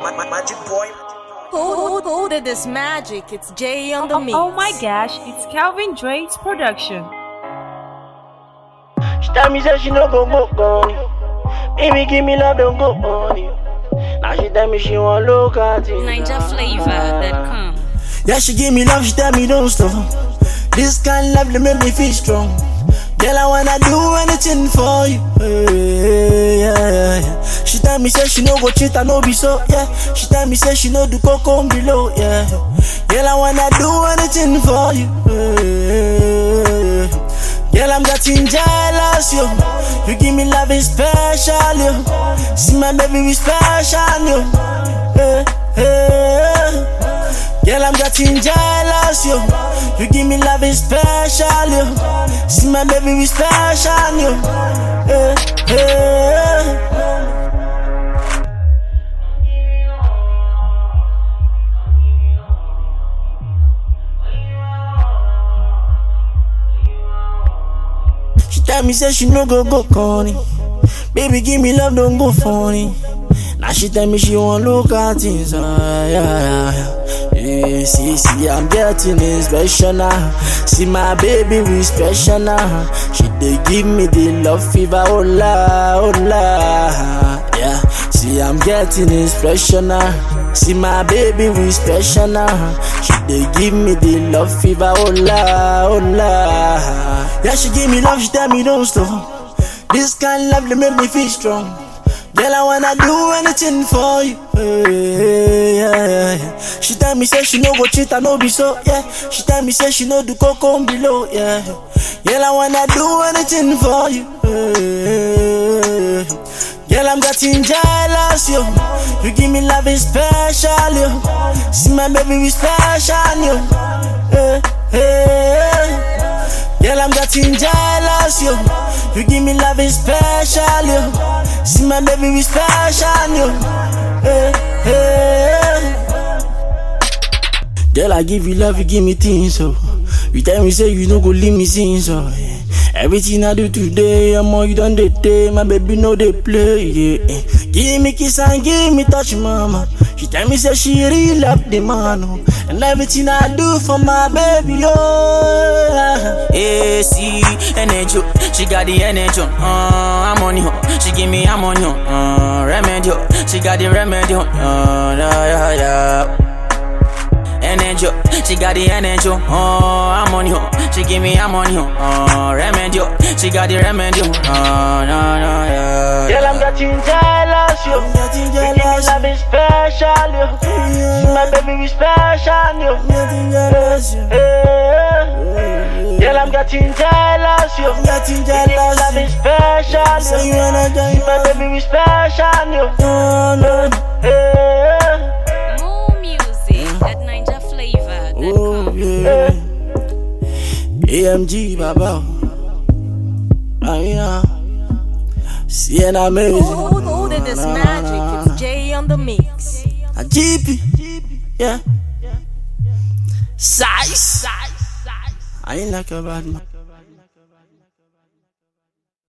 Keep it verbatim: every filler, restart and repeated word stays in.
Magic boy. Who, who did this magic? It's Jay on the mix. Oh my gosh, it's Calvin Drake's production. She tell me say she no go go on. Baby give me love, don't go on you. Now she tell me she want look at it. Ninja Flavor dot com. Yeah, she give me love, she tell me don't stop. This kind of love, they make me feel strong. Girl, I wanna do anything for you. Hey, yeah, yeah, yeah. She tell me say she no go cheat, I no be so. Yeah, she tell me say she no do coco below. Yeah, girl, I wanna do anything for you. Hey, girl, I'm getting jealous, yo. You give me love is special, yo. See my baby we special, yo. Hey, hey. Girl, I'm getting jealous, yo. You give me love is special, yo. See my baby we special, yo. Hey, hey. She tell me say she no go go corny. Baby give me love, don't go funny. Now she tell me she want look at things, uh, yeah, yeah, yeah. Yeah, see, see, I'm getting it special now. See my baby we special now. She dey give me the love fever, oh la, oh la. Yeah, see I'm getting it special now. See my baby we special now. She dey give me the love fever, oh la, oh la. Yeah, she give me love, she tell me don't stop. This kind of love they make me feel strong. Girl, I wanna do anything for you. Hey, yeah, yeah, yeah. She tell me say she no go cheat, I no be so. Yeah, she tell me say she no do coco below. Yeah, girl, I wanna do anything for you. Hey, girl, I'm getting jealous, yo. You give me love is special, yo. See my baby we special, yo. Hey, hey. Girl, I'm getting jealous, yo. You give me love is special, yo. See my baby we special, yo. Hey, hey. Girl, I give you love, you give me things, so you tell me say you no go leave me sing, so yeah. Everything I do today, I'm all you done the day. My baby know they play, yeah. Give me kiss and give me touch, mama. She tell me say she really love the man, oh. And everything I do for my baby, oh. Yeah, see, energy, she got the energy, uh, I'm on you. She give me, I'm on you, uh, remedy, she got the remedy, uh, yeah, yeah, yeah. Energy, she got the energy, oh, I'm on you. She give me, I'm on you, uh, remedy, she got the remedy, uh, no, no, yeah. Girl, I'm getting jealous, yo. I'm getting jealous. You give me love is special, yo. Yeah. My baby we special, yo. I'm getting jealous, yo. Hey. Girl, I'm getting jealous, yo. I'm getting jealous. You give me love is special, yo. So you wanna join my baby we special, yo. No, no, hey. At Ninja Flavor dot com. Oh, yeah. A M G, Baba. Ah, yeah. Sienna amazing. Who, who did this magic? It's Jay on the mix. A G P. Yeah. Size. I ain't like a bad man.